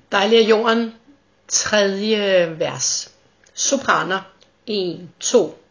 Dejlig af jorden, tredje vers. Sopraner. 1, 2.